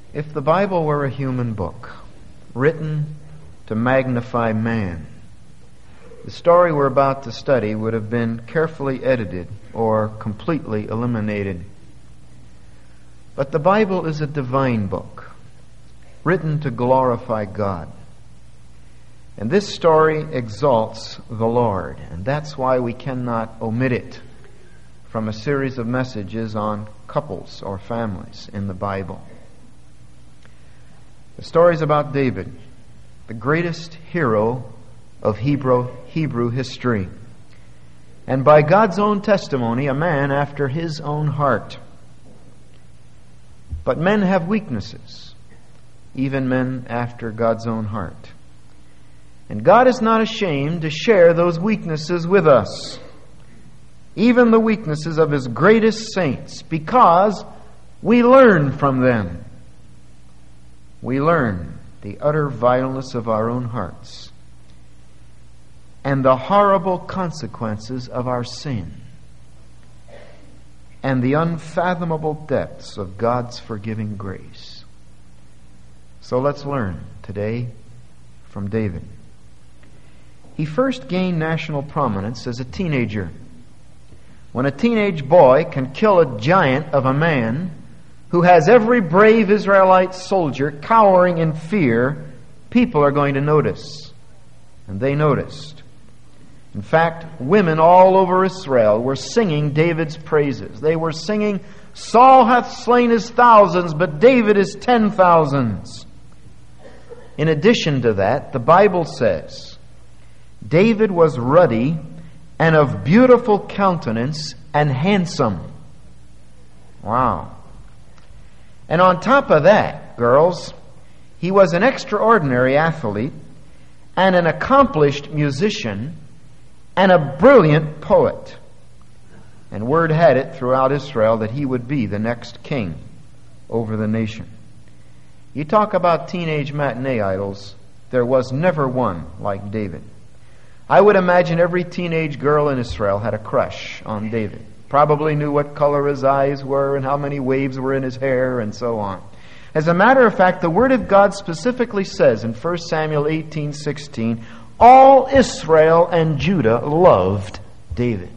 If the Bible were a human book, written to magnify man, the story we're about to study would have been carefully edited or completely eliminated. But the Bible is a divine book, written to glorify God. And this story exalts the Lord, and that's why we cannot omit it from a series of messages on couples or families in the Bible. The story is about David, the greatest hero of Hebrew history, and by God's own testimony, a man after his own heart. But men have weaknesses, even men after God's own heart. And God is not ashamed to share those weaknesses with us, even the weaknesses of His greatest saints, because we learn from them. We learn the utter vileness of our own hearts and the horrible consequences of our sin and the unfathomable depths of God's forgiving grace. So let's learn today from David. He first gained national prominence as a teenager. When a teenage boy can kill a giant of a man who has every brave Israelite soldier cowering in fear, people are going to notice. And they noticed. In fact, women all over Israel were singing David's praises. They were singing, "Saul hath slain his thousands, but David his 10,000s." In addition to that, the Bible says, David was ruddy and of beautiful countenance and handsome. Wow. And on top of that, girls, he was an extraordinary athlete and an accomplished musician and a brilliant poet. And word had it throughout Israel that he would be the next king over the nation. You talk about teenage matinee idols, there was never one like David. I would imagine every teenage girl in Israel had a crush on David. Probably knew what color his eyes were and how many waves were in his hair and so on. As a matter of fact, the Word of God specifically says in 1 Samuel 18:16, all Israel and Judah loved David.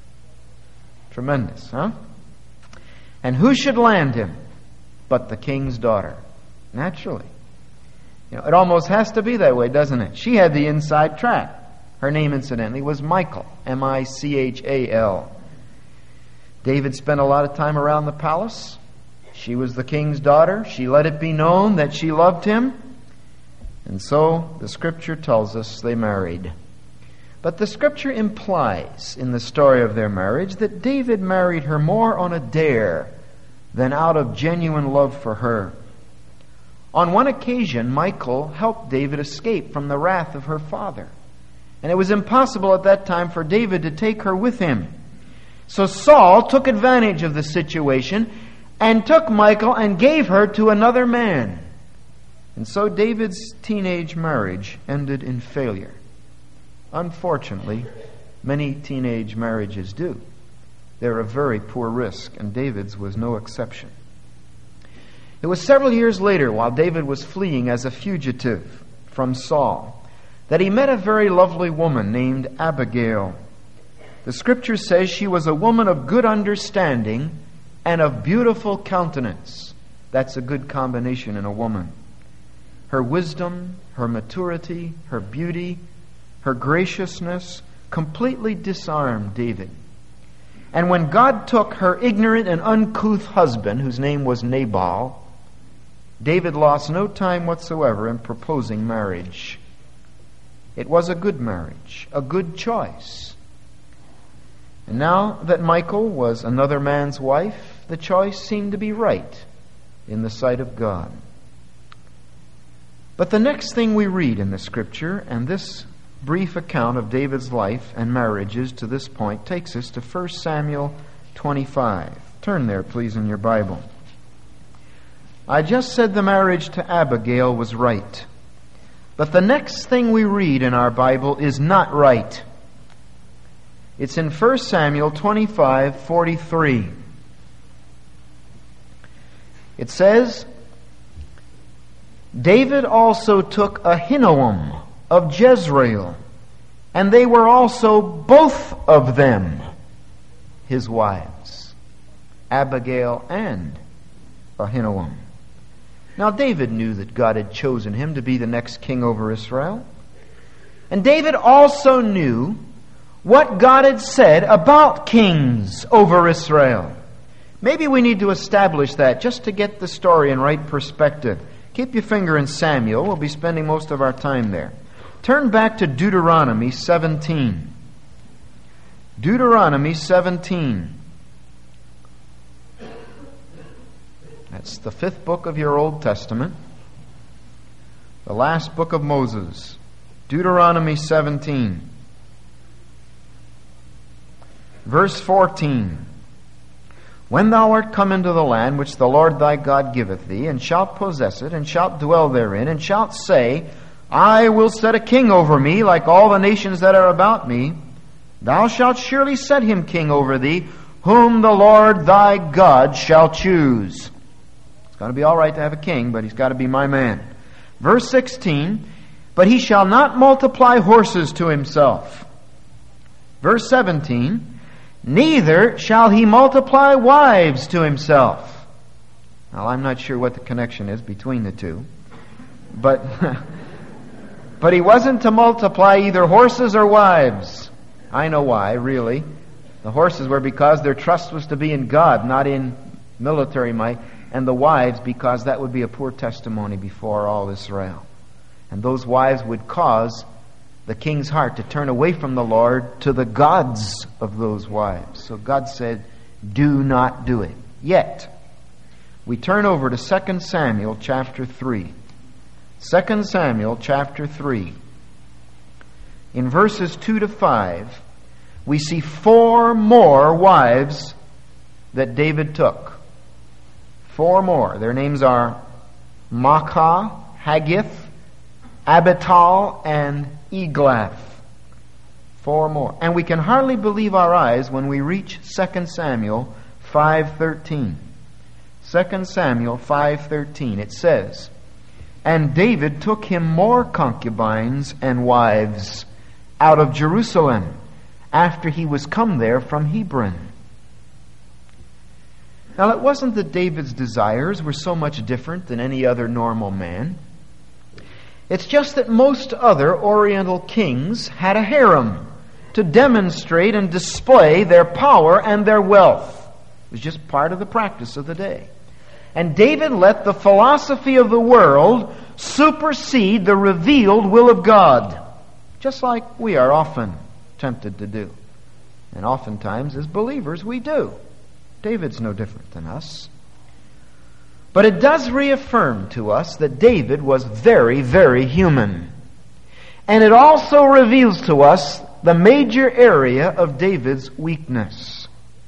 Tremendous, huh? And who should land him but the king's daughter? Naturally. It almost has to be that way, doesn't it? She had the inside track. Her name, incidentally, was Michal, M-I-C-H-A-L. David spent a lot of time around the palace. She was the king's daughter. She let it be known that she loved him. And so the Scripture tells us they married. But the Scripture implies in the story of their marriage that David married her more on a dare than out of genuine love for her. On one occasion, Michal helped David escape from the wrath of her father. And it was impossible at that time for David to take her with him. So Saul took advantage of the situation and took Michal and gave her to another man. And so David's teenage marriage ended in failure. Unfortunately, many teenage marriages do. They're a very poor risk, and David's was no exception. It was several years later, while David was fleeing as a fugitive from Saul, that he met a very lovely woman named Abigail. The Scripture says she was a woman of good understanding and of beautiful countenance. That's a good combination in a woman. Her wisdom, her maturity, her beauty, her graciousness completely disarmed David. And when God took her ignorant and uncouth husband, whose name was Nabal, David lost no time whatsoever in proposing marriage. It was a good marriage, a good choice. And now that Michal was another man's wife, the choice seemed to be right in the sight of God. But the next thing we read in the Scripture, and this brief account of David's life and marriages to this point, takes us to 1 Samuel 25. Turn there, please, in your Bible. I just said the marriage to Abigail was right. But the next thing we read in our Bible is not right. It's in 1 Samuel 25:43. It says, David also took Ahinoam of Jezreel, and they were also both of them his wives, Abigail and Ahinoam. Now David knew that God had chosen him to be the next king over Israel. And David also knew what God had said about kings over Israel. Maybe we need to establish that just to get the story in right perspective. Keep your finger in Samuel. We'll be spending most of our time there. Turn back to Deuteronomy 17. Deuteronomy 17. That's the 5th book of your Old Testament. The last book of Moses. Deuteronomy 17. Verse 14. When thou art come into the land which the Lord thy God giveth thee, and shalt possess it, and shalt dwell therein, and shalt say, I will set a king over me, like all the nations that are about me, thou shalt surely set him king over thee, whom the Lord thy God shall choose. It's going to be all right to have a king, but he's got to be my man. Verse 16, but he shall not multiply horses to himself. Verse 17, neither shall he multiply wives to himself. Now, I'm not sure what the connection is between the two, but he wasn't to multiply either horses or wives. I know why, really. The horses were because their trust was to be in God, not in military might, and the wives because that would be a poor testimony before all Israel. And those wives would cause the king's heart to turn away from the Lord to the gods of those wives. So God said, do not do it. Yet, we turn over to 2 Samuel chapter 3. 2 Samuel chapter 3. In verses 2 to 5, we see 4 more wives that David took. 4 more. Their names are Maachah, Haggith, Abital, and Eglath. 4 more. And we can hardly believe our eyes when we reach 2 Samuel 5:13. 2 Samuel 5:13. It says, and David took him more concubines and wives out of Jerusalem after he was come there from Hebron. Now, it wasn't that David's desires were so much different than any other normal man. It's just that most other Oriental kings had a harem to demonstrate and display their power and their wealth. It was just part of the practice of the day. And David let the philosophy of the world supersede the revealed will of God, just like we are often tempted to do. And oftentimes, as believers, we do. David's no different than us. But it does reaffirm to us that David was very, very human. And it also reveals to us the major area of David's weakness.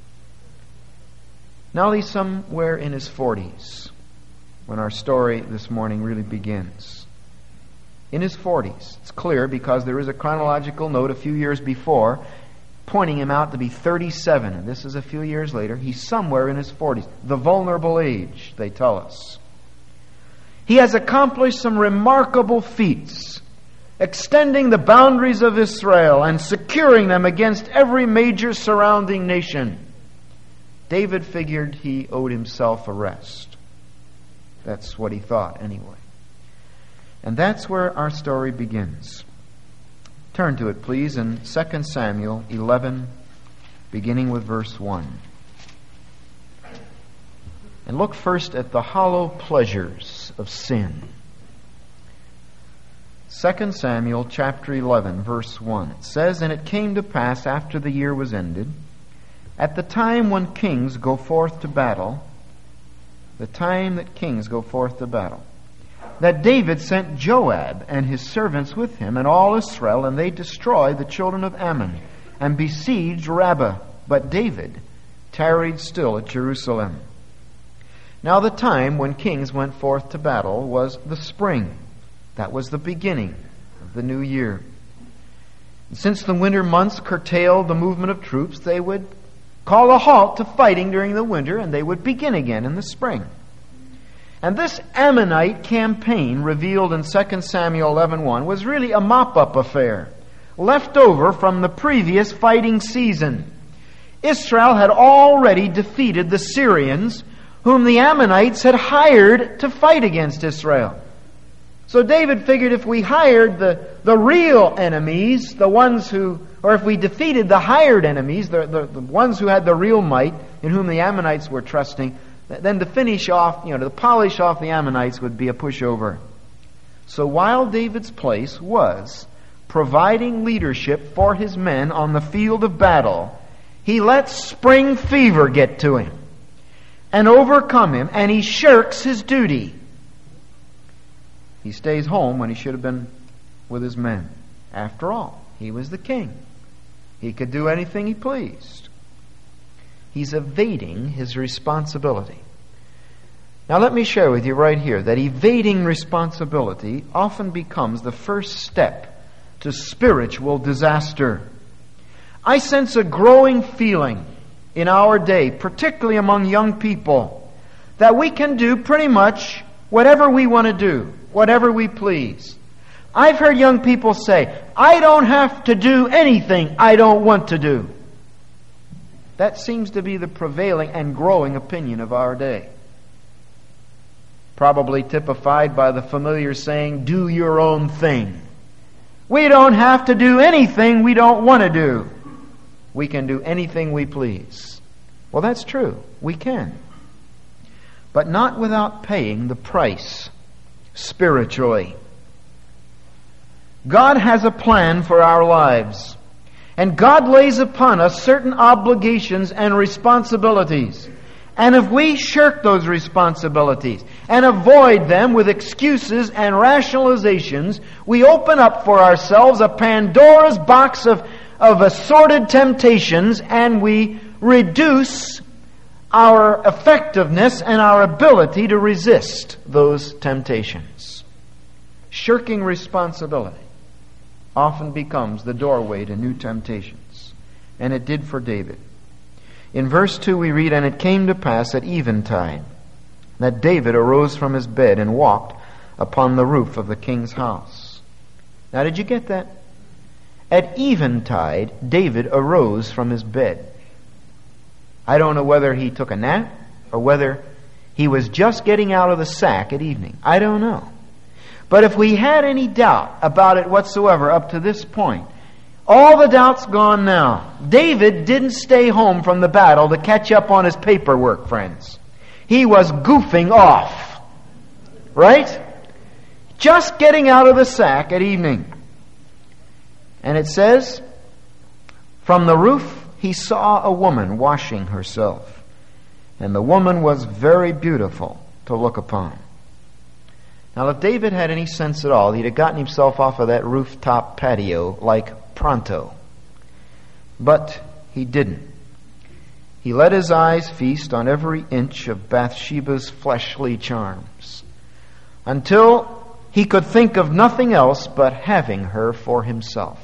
Now he's somewhere in his 40s when our story this morning really begins. In his 40s. It's clear because there is a chronological note a few years before pointing him out to be 37. And this is a few years later. He's somewhere in his 40s. The vulnerable age, they tell us. He has accomplished some remarkable feats, extending the boundaries of Israel and securing them against every major surrounding nation. David figured he owed himself a rest. That's what he thought anyway. And that's where our story begins. Turn to it, please, in 2 Samuel 11, beginning with verse 1. And look first at the hollow pleasures of sin. 2 Samuel chapter 11, verse 1. It says, and it came to pass after the year was ended, at the time when kings go forth to battle, that David sent Joab and his servants with him and all Israel, and they destroyed the children of Ammon and besieged Rabbah. But David tarried still at Jerusalem. Now the time when kings went forth to battle was the spring. That was the beginning of the new year. And since the winter months curtailed the movement of troops, they would call a halt to fighting during the winter, and they would begin again in the spring. And this Ammonite campaign, revealed in 2 Samuel 11:1, was really a mop-up affair, left over from the previous fighting season. Israel had already defeated the Syrians, whom the Ammonites had hired to fight against Israel. So David figured if we hired the real enemies, the ones who, or if we defeated the hired enemies, the ones who had the real might, in whom the Ammonites were trusting, then to finish off, to polish off the Ammonites would be a pushover. So while David's place was providing leadership for his men on the field of battle, he lets spring fever get to him and overcome him, and he shirks his duty. He stays home when he should have been with his men. After all, he was the king. He could do anything he pleased. He's evading his responsibility. Now let me share with you right here that evading responsibility often becomes the first step to spiritual disaster. I sense a growing feeling in our day, particularly among young people, that we can do pretty much whatever we want to do, whatever we please. I've heard young people say, I don't have to do anything I don't want to do. That seems to be the prevailing and growing opinion of our day. Probably typified by the familiar saying, do your own thing. We don't have to do anything we don't want to do. We can do anything we please. Well, that's true. We can. But not without paying the price spiritually. God has a plan for our lives. And God lays upon us certain obligations and responsibilities. And if we shirk those responsibilities and avoid them with excuses and rationalizations, we open up for ourselves a Pandora's box of assorted temptations, and we reduce our effectiveness and our ability to resist those temptations. Shirking responsibility often becomes the doorway to new temptations. And it did for David. In verse 2 we read, And it came to pass at eventide that David arose from his bed and walked upon the roof of the king's house. Now did you get that? At eventide, David arose from his bed. I don't know whether he took a nap or whether he was just getting out of the sack at evening. I don't know. But if we had any doubt about it whatsoever up to this point, all the doubt's gone now. David didn't stay home from the battle to catch up on his paperwork, friends. He was goofing off. Right? Just getting out of the sack at evening. And it says, from the roof he saw a woman washing herself. And the woman was very beautiful to look upon. Now, if David had any sense at all, he'd have gotten himself off of that rooftop patio like pronto. But he didn't. He let his eyes feast on every inch of Bathsheba's fleshly charms until he could think of nothing else but having her for himself.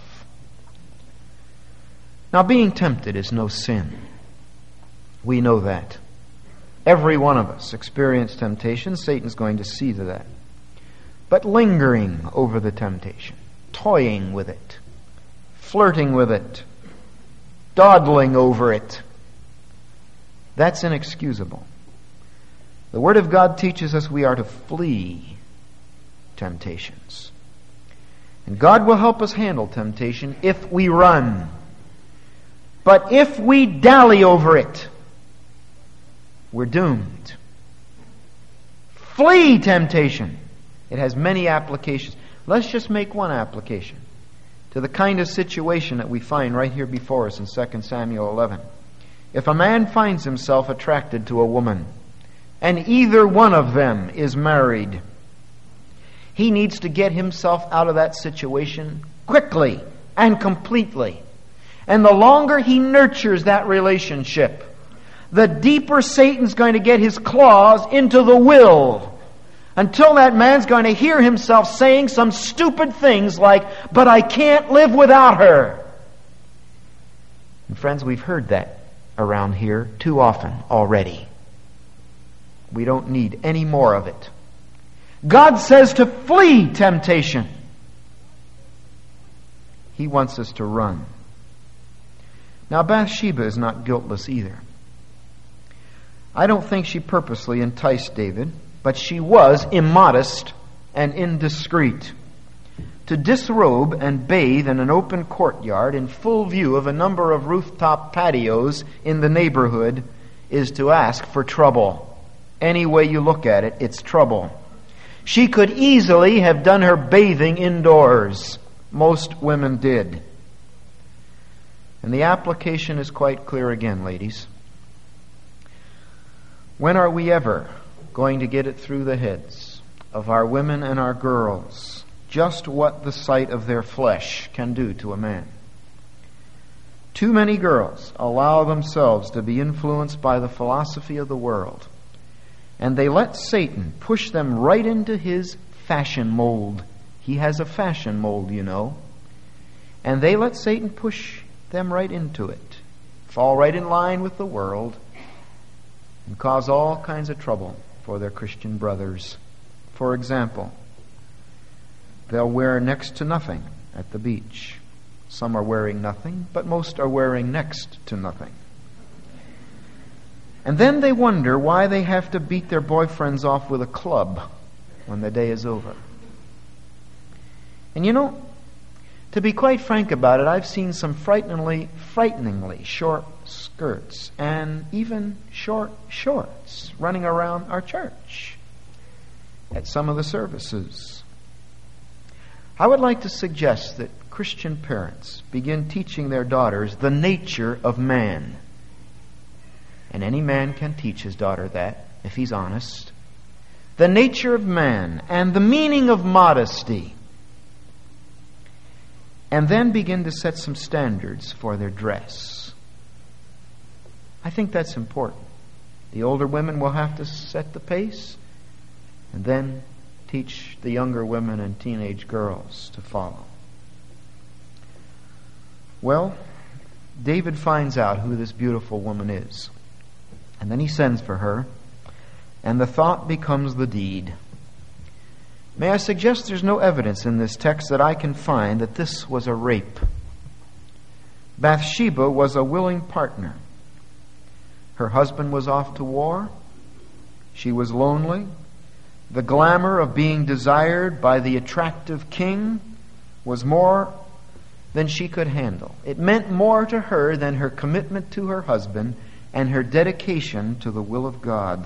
Now, being tempted is no sin. We know that. Every one of us experience temptation. Satan's going to see to that. But lingering over the temptation, toying with it, flirting with it, dawdling over it, that's inexcusable. The Word of God teaches us we are to flee temptations. And God will help us handle temptation if we run. But if we dally over it, we're doomed. Flee temptation. It has many applications. Let's just make one application to the kind of situation that we find right here before us in 2 Samuel 11. If a man finds himself attracted to a woman, and either one of them is married, he needs to get himself out of that situation quickly and completely. And the longer he nurtures that relationship, the deeper Satan's going to get his claws into the will, until that man's going to hear himself saying some stupid things like, but I can't live without her. And friends, we've heard that around here too often already. We don't need any more of it. God says to flee temptation. He wants us to run. Now, Bathsheba is not guiltless either. I don't think she purposely enticed David, but she was immodest and indiscreet. To disrobe and bathe in an open courtyard in full view of a number of rooftop patios in the neighborhood is to ask for trouble. Any way you look at it, it's trouble. She could easily have done her bathing indoors. Most women did. And the application is quite clear again, ladies. When are we ever going to get it through the heads of our women and our girls just what the sight of their flesh can do to a man? Too many girls allow themselves to be influenced by the philosophy of the world, and they let Satan push them right into his fashion mold. He has a fashion mold, you know. And they let Satan push them right into it, fall right in line with the world, and cause all kinds of trouble for their Christian brothers. For example, they'll wear next to nothing at the beach. Some are wearing nothing, but most are wearing next to nothing. And then they wonder why they have to beat their boyfriends off with a club when the day is over. And you know, to be quite frank about it, I've seen some frighteningly short skirts and even short shorts running around our church at some of the services. I would like to suggest that Christian parents begin teaching their daughters the nature of man. And any man can teach his daughter that, if he's honest. The nature of man and the meaning of modesty. And then begin to set some standards for their dress. I think that's important. The older women will have to set the pace, and then teach the younger women and teenage girls to follow. Well, David finds out who this beautiful woman is. And then he sends for her, and the thought becomes the deed. May I suggest there's no evidence in this text that I can find that this was a rape. Bathsheba was a willing partner. Her husband was off to war. She was lonely. The glamour of being desired by the attractive king was more than she could handle. It meant more to her than her commitment to her husband and her dedication to the will of God.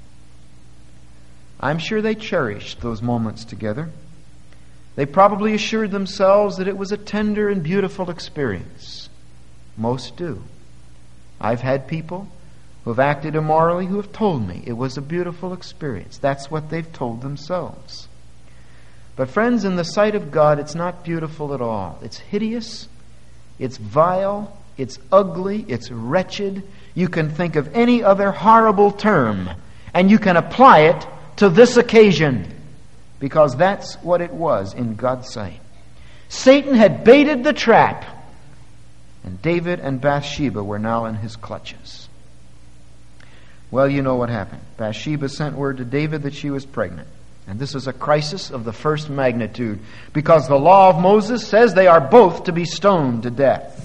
I'm sure they cherished those moments together. They probably assured themselves that it was a tender and beautiful experience. Most do. I've had people who have acted immorally who have told me it was a beautiful experience. That's what they've told themselves. But friends, in the sight of God, it's not beautiful at all. It's hideous, it's vile, it's ugly, it's wretched. You can think of any other horrible term, and you can apply it to this occasion, because that's what it was in God's sight. Satan had baited the trap, and David and Bathsheba were now in his clutches. Well, you know what happened. Bathsheba sent word to David that she was pregnant. And this is a crisis of the first magnitude, because the law of Moses says they are both to be stoned to death.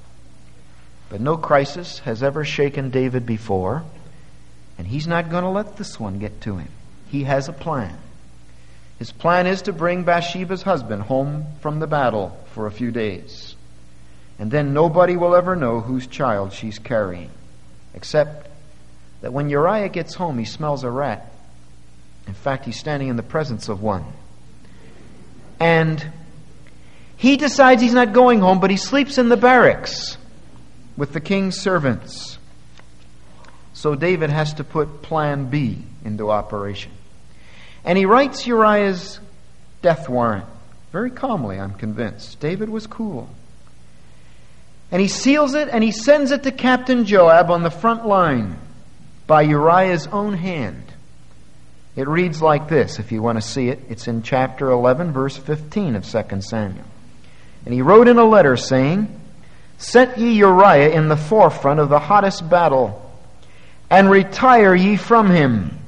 But no crisis has ever shaken David before, and he's not going to let this one get to him. He has a plan. His plan is to bring Bathsheba's husband home from the battle for a few days. And then nobody will ever know whose child she's carrying, except that when Uriah gets home, he smells a rat. In fact, he's standing in the presence of one. And he decides he's not going home, but he sleeps in the barracks with the king's servants. So David has to put plan B into operation. And he writes Uriah's death warrant. Very calmly, I'm convinced. David was cool. And he seals it and he sends it to Captain Joab on the front line by Uriah's own hand. It reads like this, if you want to see it. It's in chapter 11, verse 15 of 2 Samuel. And he wrote in a letter saying, "Set ye Uriah in the forefront of the hottest battle, and retire ye from him,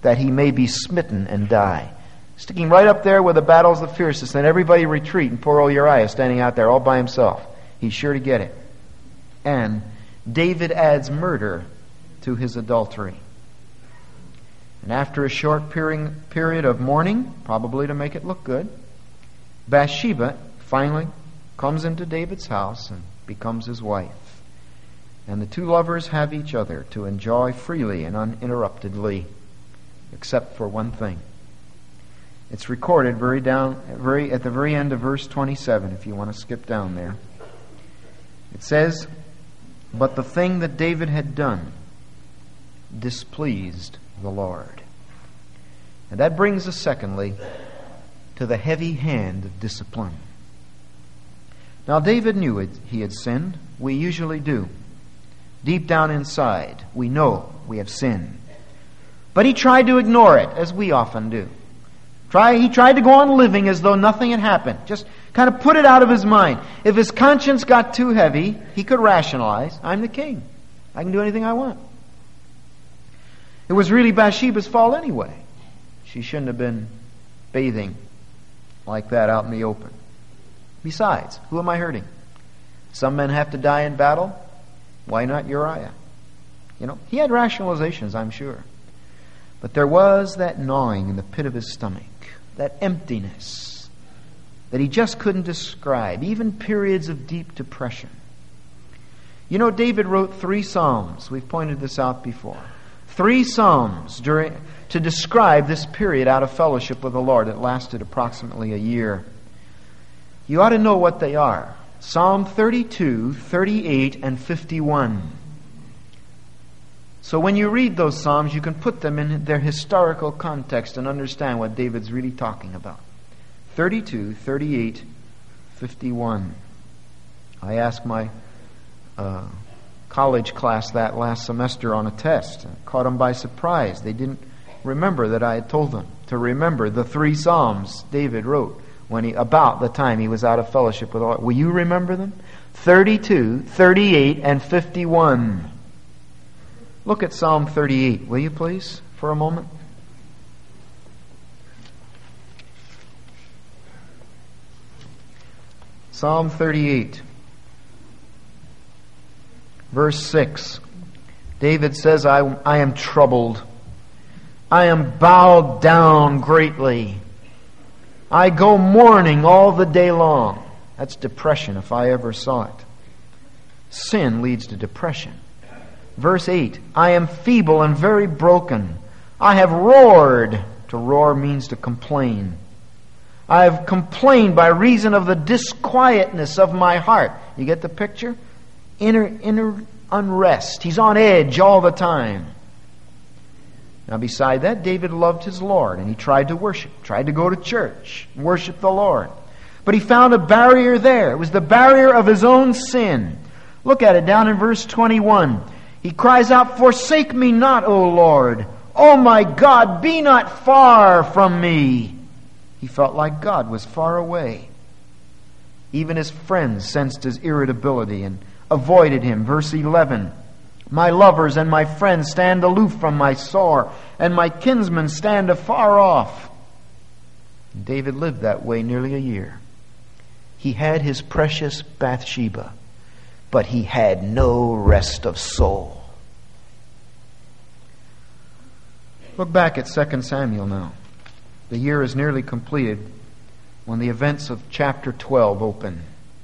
that he may be smitten and die. Sticking right up there where the battle's the fiercest, and everybody retreat, and poor old Uriah standing out there all by himself. He's sure to get it. And David adds murder to his adultery. And after a short period of mourning, probably to make it look good, Bathsheba finally comes into David's house and becomes his wife. And the two lovers have each other to enjoy freely and uninterruptedly, except for one thing. It's recorded at the very end of verse 27, if you want to skip down there. It says, "But the thing that David had done displeased the Lord." And that brings us, secondly, to the heavy hand of discipline. Now, David knew he had sinned. We usually do. Deep down inside, we know we have sinned. But he tried to ignore it, as we often do. He tried to go on living as though nothing had happened. Just kind of put it out of his mind. If his conscience got too heavy, he could rationalize, I'm the king. I can do anything I want. It was really Bathsheba's fault anyway. She shouldn't have been bathing like that out in the open. Besides, who am I hurting? Some men have to die in battle. Why not Uriah? He had rationalizations, I'm sure. But there was that gnawing in the pit of his stomach, that emptiness that he just couldn't describe, even periods of deep depression. David wrote 3 Psalms. We've pointed this out before. 3 Psalms to describe this period out of fellowship with the Lord that lasted approximately a year. You ought to know what they are. Psalm 32, 38, and 51. So when you read those Psalms, you can put them in their historical context and understand what David's really talking about. 32, 38, 51. I asked my college class that last semester on a test. I caught them by surprise. They didn't remember that I had told them to remember the 3 Psalms David wrote about the time he was out of fellowship with the Lord. Will you remember them? 32, 38, and 51. Look at Psalm 38, will you please, for a moment? Psalm 38, verse 6. David says, I am troubled. I am bowed down greatly. I go mourning all the day long. That's depression if I ever saw it. Sin leads to depression. Verse 8, I am feeble and very broken. I have roared. To roar means to complain. I have complained by reason of the disquietness of my heart. You get the picture? Inner unrest. He's on edge all the time. Now beside that, David loved his Lord, and he tried to worship, tried to go to church, worship the Lord. But he found a barrier there. It was the barrier of his own sin. Look at it down in verse 21. He cries out, forsake me not, O Lord. O my God, be not far from me. He felt like God was far away. Even his friends sensed his irritability and avoided him. Verse 11. My lovers and my friends stand aloof from my sore, and my kinsmen stand afar off. David lived that way nearly a year. He had his precious Bathsheba, but he had no rest of soul. Look back at 2 Samuel now. The year is nearly completed when the events of chapter 12 open.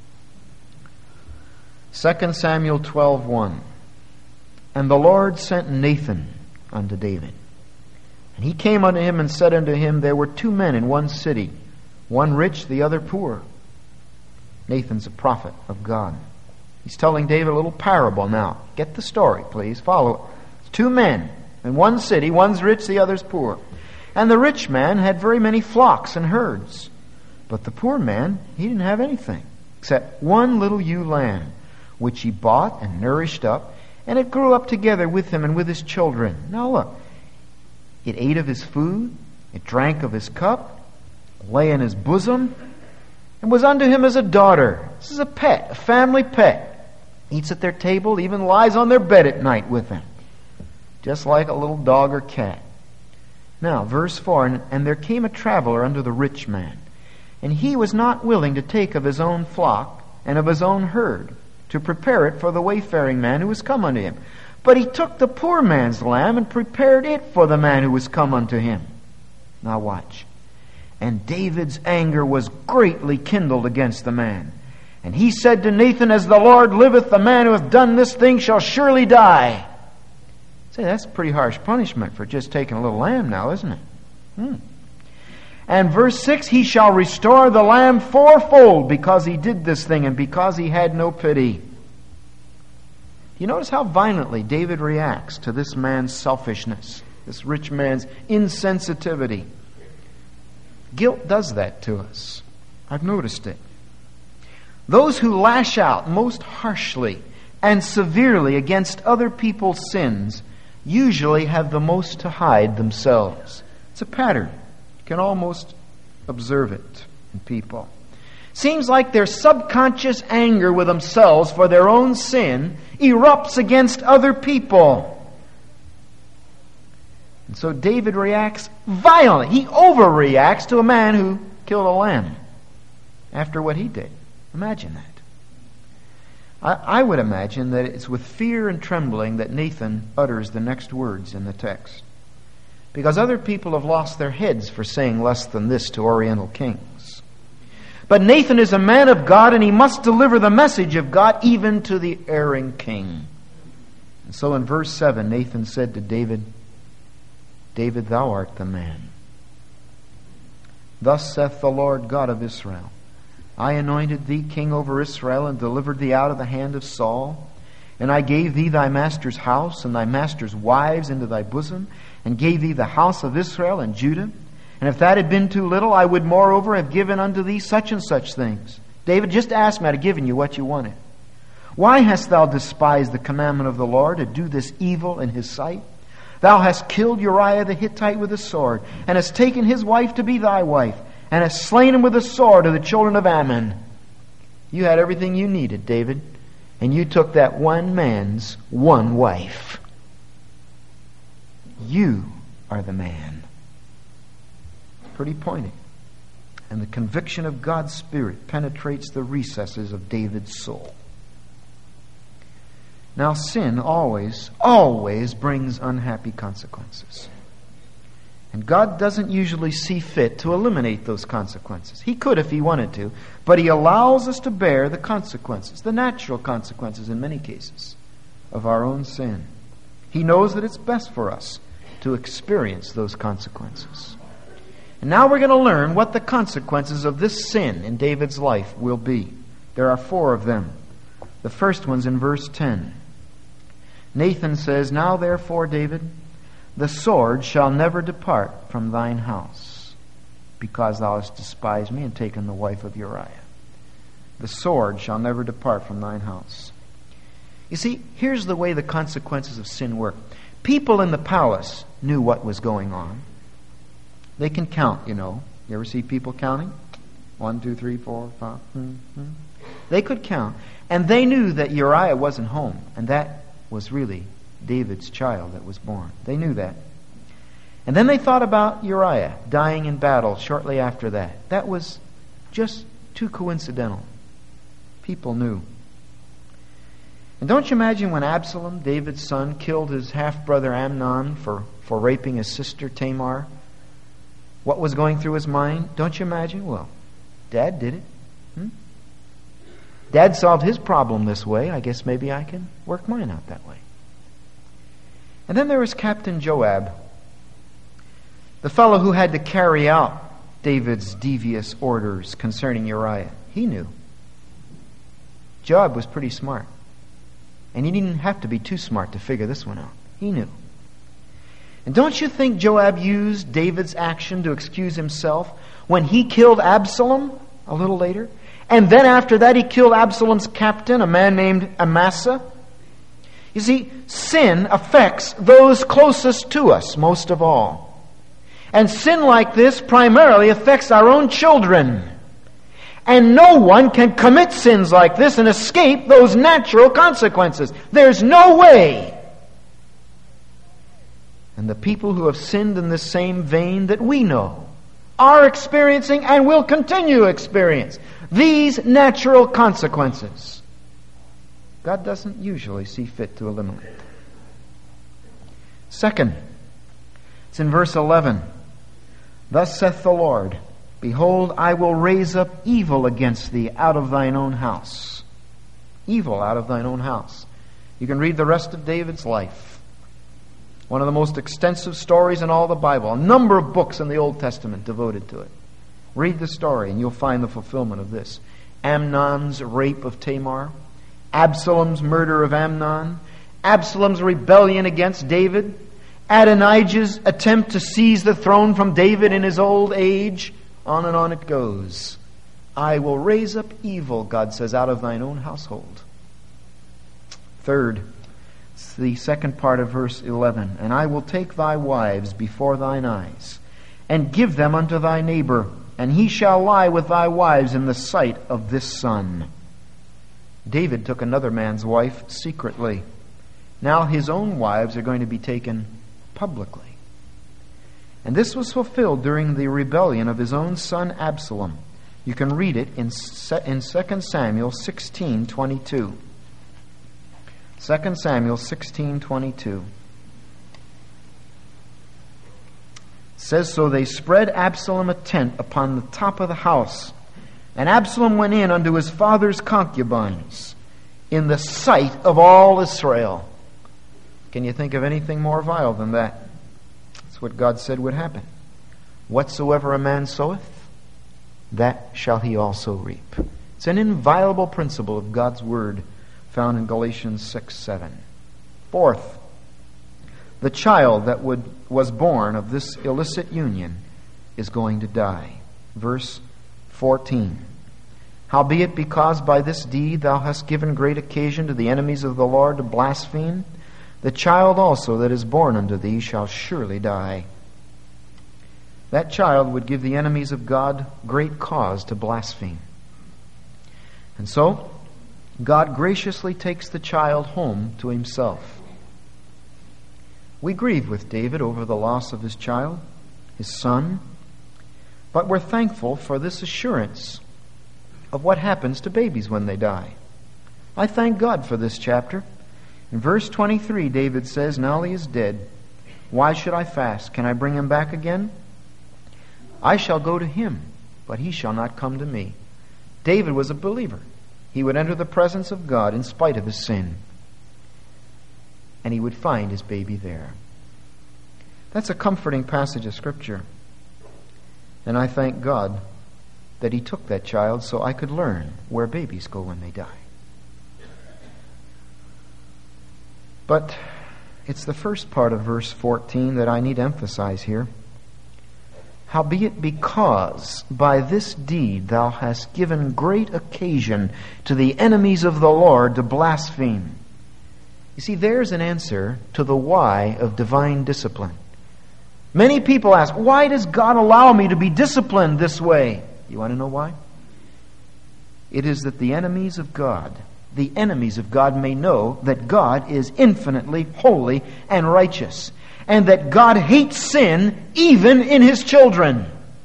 2 Samuel 12:1. And the Lord sent Nathan unto David. And he came unto him and said unto him, there were 2 men in one city, one rich, the other poor. Nathan's a prophet of God. He's telling David a little parable now. Get the story, please. Follow it. It's 2 men in one city, one's rich, the other's poor. And the rich man had very many flocks and herds. But the poor man, he didn't have anything except one little ewe lamb, which he bought and nourished up, and it grew up together with him and with his children. Now look, it ate of his food, it drank of his cup, lay in his bosom, and was unto him as a daughter. This is a pet, a family pet. Eats at their table, even lies on their bed at night with them, just like a little dog or cat. Now, verse 4, and there came a traveler unto the rich man, and he was not willing to take of his own flock and of his own herd, to prepare it for the wayfaring man who was come unto him. But he took the poor man's lamb and prepared it for the man who was come unto him. Now watch. And David's anger was greatly kindled against the man. And he said to Nathan, As the Lord liveth, the man who hath done this thing shall surely die. Say, that's pretty harsh punishment for just taking a little lamb now, isn't it? And verse 6, He shall restore the lamb fourfold, because he did this thing, and because he had no pity. You notice how violently David reacts to this man's selfishness, this rich man's insensitivity. Guilt does that to us. I've noticed it. Those who lash out most harshly and severely against other people's sins usually have the most to hide themselves. It's a pattern. You can almost observe it in people. Seems like their subconscious anger with themselves for their own sin erupts against other people. And so David reacts violently. He overreacts to a man who killed a lamb after what he did. Imagine that. I would imagine that it's with fear and trembling that Nathan utters the next words in the text. Because other people have lost their heads for saying less than this to Oriental kings. But Nathan is a man of God, and he must deliver the message of God even to the erring king. And so in verse 7, Nathan said to David, David, thou art the man. Thus saith the Lord God of Israel, I anointed thee king over Israel, and delivered thee out of the hand of Saul. And I gave thee thy master's house, and thy master's wives into thy bosom, and gave thee the house of Israel and Judah. And if that had been too little, I would moreover have given unto thee such and such things. David, just ask me, I'd have given you what you wanted. Why hast thou despised the commandment of the Lord, to do this evil in his sight? Thou hast killed Uriah the Hittite with a sword, and hast taken his wife to be thy wife, and hast slain him with a sword of the children of Ammon. You had everything you needed, David, and you took that one man's one wife. You are the man. Pretty pointed. And the conviction of God's Spirit penetrates the recesses of David's soul. Now, sin always brings unhappy consequences. And God doesn't usually see fit to eliminate those consequences. He could if He wanted to, but He allows us to bear the consequences, the natural consequences in many cases, of our own sin. He knows that it's best for us to experience those consequences. And now we're going to learn what the consequences of this sin in David's life will be. There are 4 of them. The first one's in verse 10. Nathan says, Now therefore, David, the sword shall never depart from thine house, because thou hast despised me and taken the wife of Uriah. The sword shall never depart from thine house. You see, here's the way the consequences of sin work. People in the palace knew what was going on. They can count, you know. You ever see people counting? 1, 2, 3, 4, 5. They could count. And they knew that Uriah wasn't home. And that was really David's child that was born. They knew that. And then they thought about Uriah dying in battle shortly after that. That was just too coincidental. People knew. And don't you imagine when Absalom, David's son, killed his half-brother Amnon for raping his sister Tamar? What was going through his mind? Don't you imagine? Well, Dad did it. Dad solved his problem this way. I guess maybe I can work mine out that way. And then there was Captain Joab, the fellow who had to carry out David's devious orders concerning Uriah. He knew. Joab was pretty smart. And he didn't have to be too smart to figure this one out. He knew. And don't you think Joab used David's action to excuse himself when he killed Absalom a little later? And then after that he killed Absalom's captain, a man named Amasa. You see, sin affects those closest to us most of all. And sin like this primarily affects our own children. And no one can commit sins like this and escape those natural consequences. There's no way. And the people who have sinned in the same vein that we know are experiencing and will continue to experience these natural consequences. God doesn't usually see fit to eliminate them. Second, it's in verse 11. Thus saith the Lord, Behold, I will raise up evil against thee out of thine own house. Evil out of thine own house. You can read the rest of David's life. One of the most extensive stories in all the Bible. A number of books in the Old Testament devoted to it. Read the story and you'll find the fulfillment of this. Amnon's rape of Tamar. Absalom's murder of Amnon. Absalom's rebellion against David. Adonijah's attempt to seize the throne from David in his old age. On and on it goes. I will raise up evil, God says, out of thine own household. Third, it's the second part of verse 11. And I will take thy wives before thine eyes, and give them unto thy neighbor, and he shall lie with thy wives in the sight of this son. David took another man's wife secretly. Now his own wives are going to be taken publicly. And this was fulfilled during the rebellion of his own son Absalom. You can read it in 2 Samuel 16:22. 2 Samuel 16:22. Says, So they spread Absalom a tent upon the top of the house, and Absalom went in unto his father's concubines in the sight of all Israel. Can you think of anything more vile than that? That's what God said would happen. Whatsoever a man soweth, that shall he also reap. It's an inviolable principle of God's Word found in Galatians 6:7. Fourth, the child that was born of this illicit union is going to die. Verse 14. Howbeit, because by this deed thou hast given great occasion to the enemies of the Lord to blaspheme, the child also that is born unto thee shall surely die. That child would give the enemies of God great cause to blaspheme. And so, God graciously takes the child home to himself. We grieve with David over the loss of his child, his son, but we're thankful for this assurance of what happens to babies when they die. I thank God for this chapter. In verse 23, David says, Now he is dead. Why should I fast? Can I bring him back again? I shall go to him, but he shall not come to me. David was a believer. He would enter the presence of God in spite of his sin. And he would find his baby there. That's a comforting passage of Scripture. And I thank God that he took that child so I could learn where babies go when they die. But it's the first part of verse 14 that I need to emphasize here. Howbeit, because by this deed thou hast given great occasion to the enemies of the Lord to blaspheme. You see, there's an answer to the why of divine discipline. Many people ask, why does God allow me to be disciplined this way? You want to know why? It is that the enemies of God may know that God is infinitely holy and righteous, and that God hates sin even in His children.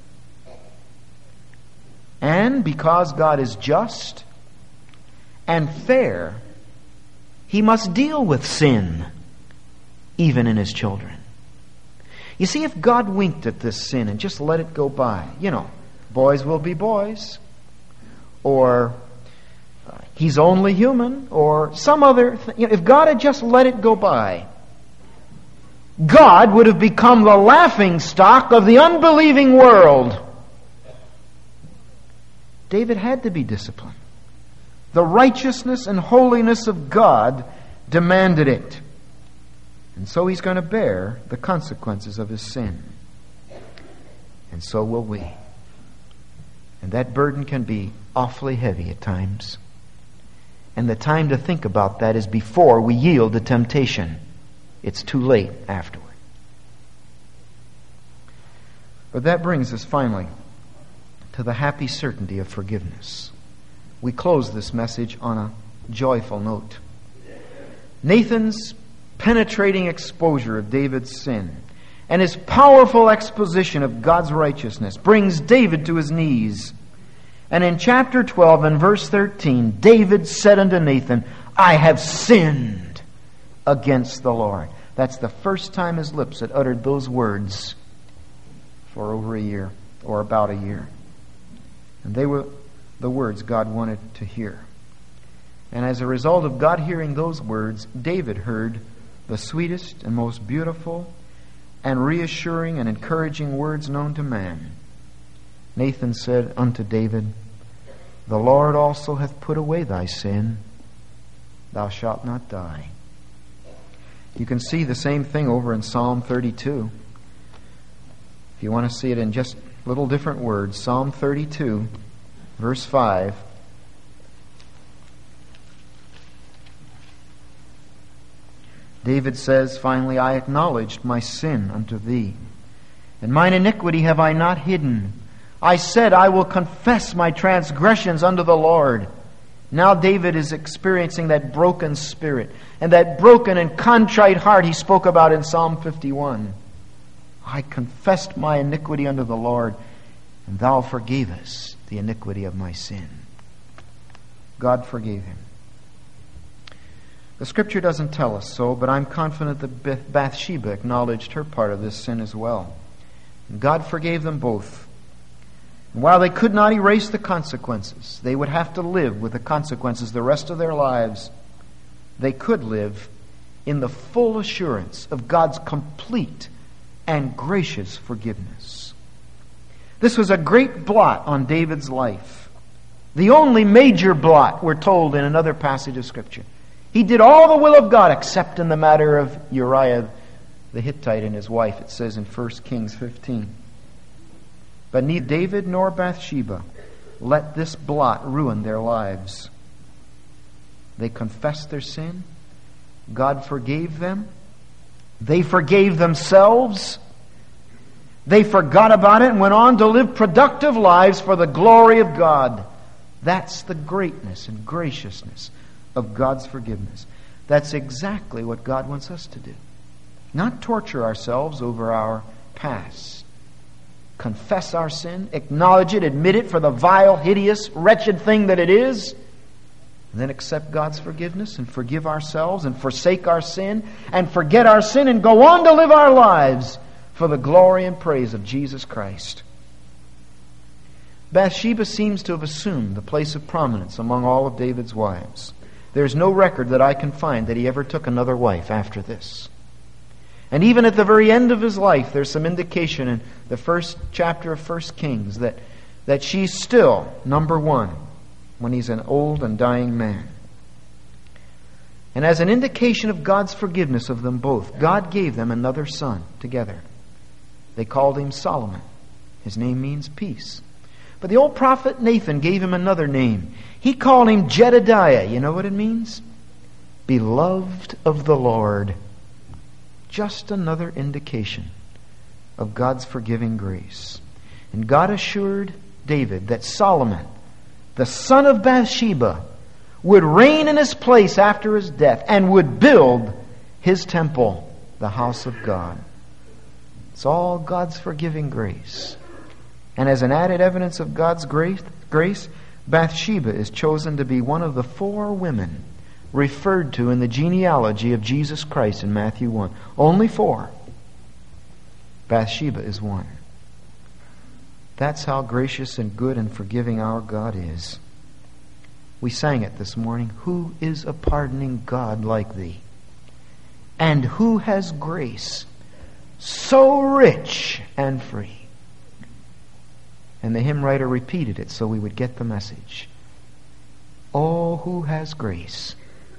And because God is just and fair, He must deal with sin even in His children. You see, if God winked at this sin and just let it go by, boys will be boys, or he's only human, or some other thing. If God had just let it go by, God would have become the laughingstock of the unbelieving world. David had to be disciplined. The righteousness and holiness of God demanded it. And so he's going to bear the consequences of his sin. And so will we. And that burden can be awfully heavy at times. And the time to think about that is before we yield to temptation. It's too late afterward. But that brings us finally to the happy certainty of forgiveness. We close this message on a joyful note. Nathan's penetrating exposure of David's sin and his powerful exposition of God's righteousness brings David to his knees. And in chapter 12 and verse 13, David said unto Nathan, I have sinned against the Lord. That's the first time his lips had uttered those words for over a year, or about a year. And they were the words God wanted to hear. And as a result of God hearing those words, David heard the sweetest and most beautiful and reassuring and encouraging words known to man. Nathan said unto David, The Lord also hath put away thy sin. Thou shalt not die. You can see the same thing over in Psalm 32. If you want to see it in just little different words, Psalm 32, verse 5. David says, Finally, I acknowledged my sin unto thee, and mine iniquity have I not hidden. I said, I will confess my transgressions unto the Lord. Now David is experiencing that broken spirit and that broken and contrite heart he spoke about in Psalm 51. I confessed my iniquity unto the Lord, and thou forgavest the iniquity of my sin. God forgave him. The Scripture doesn't tell us so, but I'm confident that Bathsheba acknowledged her part of this sin as well. And God forgave them both. And while they could not erase the consequences, they would have to live with the consequences the rest of their lives, they could live in the full assurance of God's complete and gracious forgiveness. This was a great blot on David's life. The only major blot, we're told in another passage of Scripture. He did all the will of God except in the matter of Uriah the Hittite and his wife, it says in 1 Kings 15. But neither David nor Bathsheba let this blot ruin their lives. They confessed their sin. God forgave them. They forgave themselves. They forgot about it and went on to live productive lives for the glory of God. That's the greatness and graciousness of God's forgiveness. That's exactly what God wants us to do. Not torture ourselves over our past. Confess our sin, acknowledge it, admit it for the vile, hideous, wretched thing that it is, and then accept God's forgiveness and forgive ourselves and forsake our sin and forget our sin and go on to live our lives for the glory and praise of Jesus Christ. Bathsheba seems to have assumed the place of prominence among all of David's wives. There's no record that I can find that he ever took another wife after this. And even at the very end of his life, there's some indication in the first chapter of 1 Kings that she's still number one when he's an old and dying man. And as an indication of God's forgiveness of them both, God gave them another son together. They called him Solomon. His name means peace. But the old prophet Nathan gave him another name. He called him Jedediah. You know what it means? Beloved of the Lord. Just another indication of God's forgiving grace. And God assured David that Solomon, the son of Bathsheba, would reign in his place after his death and would build his temple, the house of God. It's all God's forgiving grace. And as an added evidence of God's grace, Bathsheba is chosen to be one of the 4 women referred to in the genealogy of Jesus Christ in Matthew 1. Only 4. Bathsheba is one. That's how gracious and good and forgiving our God is. We sang it this morning. Who is a pardoning God like thee? And who has grace so rich and free? And the hymn writer repeated it so we would get the message. Oh, who has grace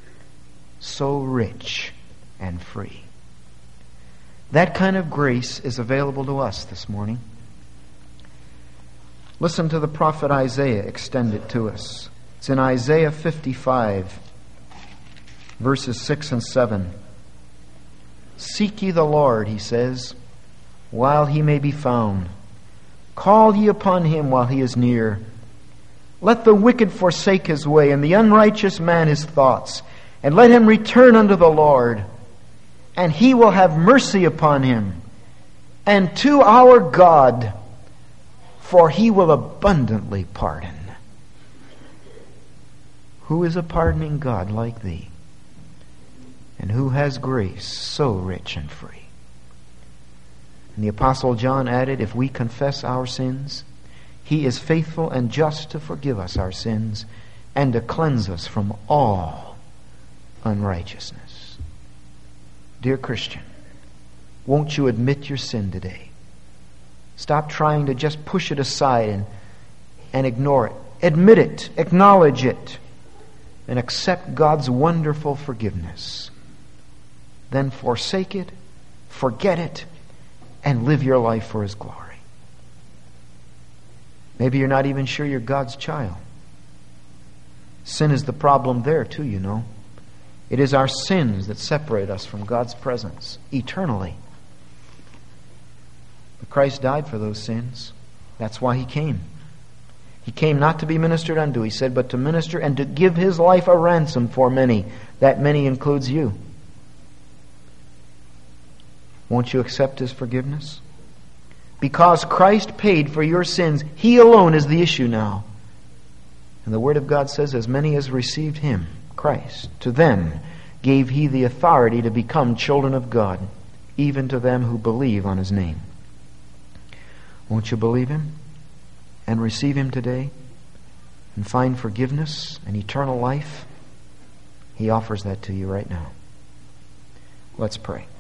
so rich and free? That kind of grace is available to us this morning. Listen to the prophet Isaiah extend it to us. It's in Isaiah 55, verses 6 and 7. Seek ye the Lord, he says, while he may be found. Call ye upon him while he is near. Let the wicked forsake his way, and the unrighteous man his thoughts, and let him return unto the Lord. and He will have mercy upon him, and to our God, for He will abundantly pardon. Who is a pardoning God like Thee? And who has grace so rich and free? And the Apostle John added, if we confess our sins, He is faithful and just to forgive us our sins and to cleanse us from all unrighteousness. Dear Christian, won't you admit your sin today? Stop trying to just push it aside and ignore it. Admit it, acknowledge it, and accept God's wonderful forgiveness. Then forsake it, forget it, and live your life for His glory. Maybe you're not even sure you're God's child. Sin is the problem there too, you know. It is our sins that separate us from God's presence eternally. But Christ died for those sins. That's why He came. He came not to be ministered unto, He said, but to minister and to give His life a ransom for many. That many includes you. Won't you accept His forgiveness? Because Christ paid for your sins, He alone is the issue now. And the Word of God says, as many as received Him, Christ, to them gave He the authority to become children of God, even to them who believe on His name. Won't you believe Him and receive Him today and find forgiveness and eternal life? He offers that to you right now. Let's pray.